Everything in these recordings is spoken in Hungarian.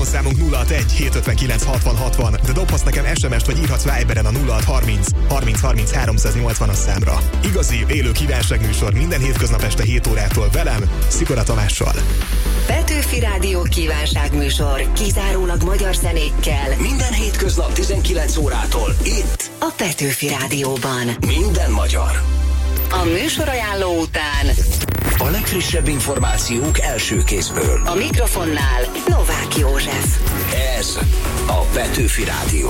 Számunk 061 759 60 60, de dobhatsz nekem SMS-t vagy írhatsz Viberen a 0630 30 30 380-as számra. Igazi, élő kívánságműsor minden hétköznap este 7 órától velem, Szikora Tamással. Petőfi Rádió kívánságműsor kizárólag magyar zenékkel. Minden hétköznap 19 órától itt a Petőfi Rádióban. Minden magyar. A műsorajánló után a legfrissebb információk első kézből. A mikrofonnál Novák József. Ez a Petőfi Rádió.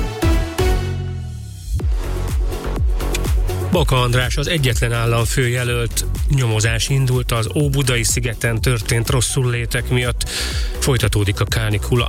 Baka András az egyetlen államfőjelölt. Nyomozás indult az Óbudai szigeten történt rosszullétek miatt. Folytatódik a kánikula.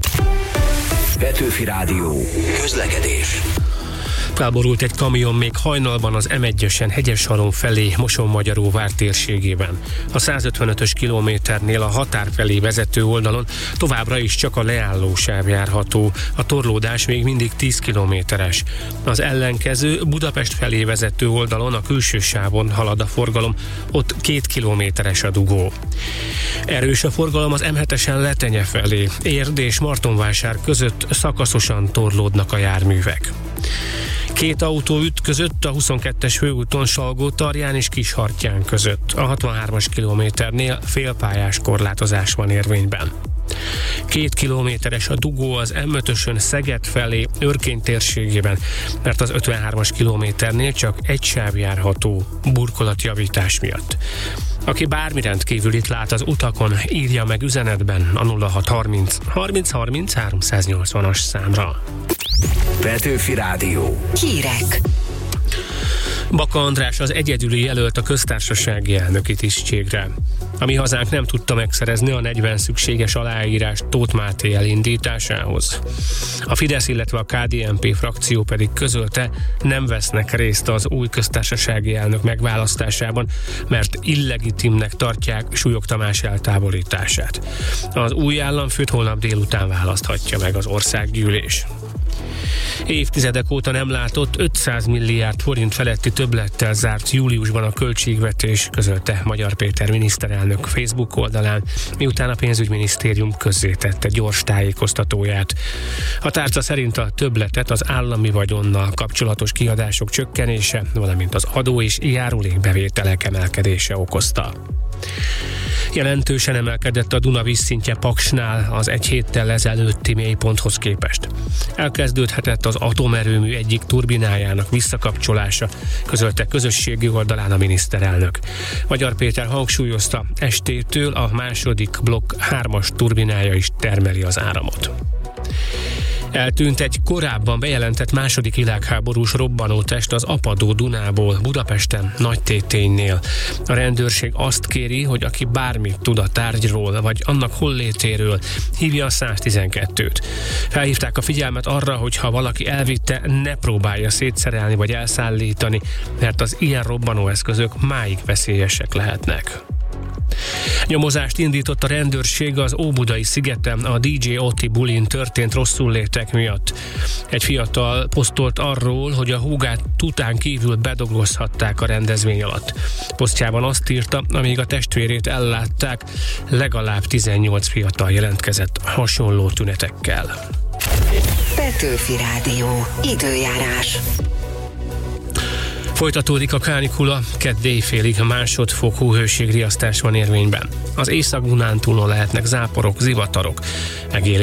Petőfi Rádió. Közlekedés. Felborult egy kamion még hajnalban az M1-esen Hegyeshalom felé Mosonmagyaróvár térségében. A 155-ös kilométernél a határ felé vezető oldalon továbbra is csak a leállósáv járható. A torlódás még mindig 10 kilométeres. Az ellenkező Budapest felé vezető oldalon a külső sávon halad a forgalom, ott 2 kilométeres a dugó. Erős a forgalom az M7-esen Letenye felé. Érd és Martonvásár között szakaszosan torlódnak a járművek. 2 autó ütközött a 22-es főúton Salgótarján és Kishartyán között. A 63-as kilométernél félpályás korlátozás van érvényben. 2 kilométeres a dugó az M5-ösön Szeged felé Örkény térségében, mert az 53-as kilométernél csak egy sáv járható burkolatjavítás miatt. Aki bármi rendkívülit lát az utakon, írja meg üzenetben a 0630 30 30 380-as számra. Petőfi Rádió. Hírek. Baka András az egyedüli jelölt a köztársasági elnöki tisztségre. A Mi Hazánk nem tudta megszerezni a 40 szükséges aláírást Tóth Máté elindításához. A Fidesz, illetve a KDNP frakció pedig közölte, nem vesznek részt az új köztársasági elnök megválasztásában, mert illegitimnek tartják Súlyog Tamás eltávolítását. Az új államfőt holnap délután választhatja meg az országgyűlés. Évtizedek óta nem látott 500 milliárd forint feletti többlettel zárt júliusban a költségvetés, közölte Magyar Péter miniszterelnök Facebook oldalán, miután a pénzügyminisztérium közzétette gyors tájékoztatóját. A tárca szerint a többletet az állami vagyonnal kapcsolatos kiadások csökkenése, valamint az adó és járulékbevételek emelkedése okozta. Jelentősen emelkedett a Duna vízszintje Paksnál az egy héttel ezelőtti mélyponthoz képest. Elkezdődhetett az atomerőmű egyik turbinájának visszakapcsolása, közölte közösségi oldalán a miniszterelnök. Magyar Péter hangsúlyozta, estétől a második blokk 3-as turbinája is termeli az áramot. Eltűnt egy korábban bejelentett második világháborús robbanótest az Apadó Dunából, Budapesten, Nagytéténynél. A rendőrség azt kéri, hogy aki bármit tud a tárgyról, vagy annak hollétéről, hívja a 112-t. Felhívták a figyelmet arra, hogy ha valaki elvitte, ne próbálja szétszerelni vagy elszállítani, mert az ilyen robbanóeszközök máig veszélyesek lehetnek. Nyomozást indított a rendőrség az Óbudai szigeten a DJ Oti bulin történt rosszullétek miatt. Egy fiatal posztolt arról, hogy a húgát tután kívül bedolgozhatták a rendezvény alatt. Posztjában azt írta, amíg a testvérét ellátták, legalább 18 fiatal jelentkezett hasonló tünetekkel. Petőfi Rádió. Időjárás. Folytatódik a kánikula, kedd éjfélig másodfokú hőségriasztás van érvényben. Az Észak-Dunántúlon lehetnek záporok, zivatarok.